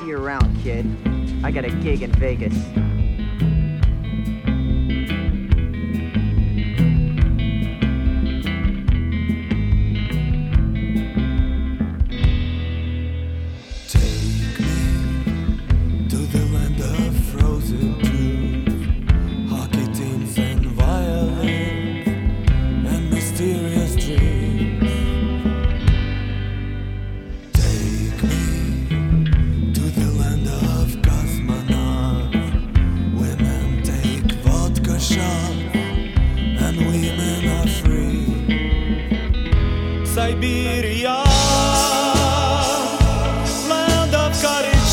you around, kid. I got a gig in Vegas. Siberia, land of courage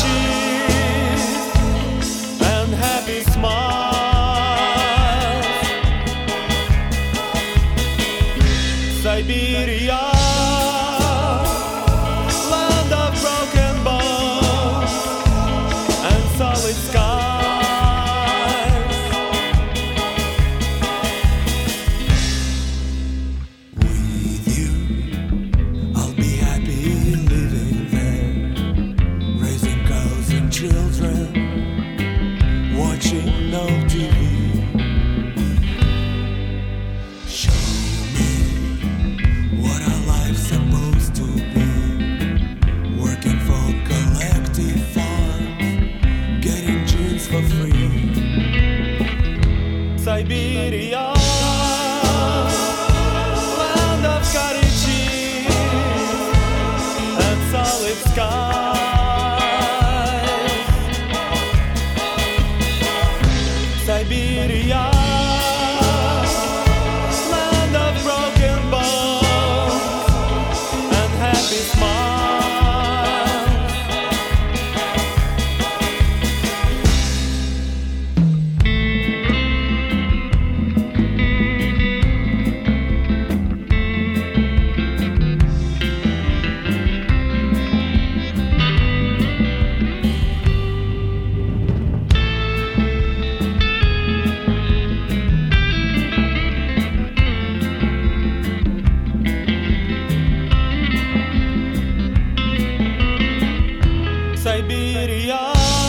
and happy smiles. Siberia, land of broken bones and solid skies. Children watching no TV. Show me what our life's supposed to be. Working for collective farms, getting jeans for free. Siberia, land of courage and solid sky. Siberia, land of broken bones and happy smiles. Siberia.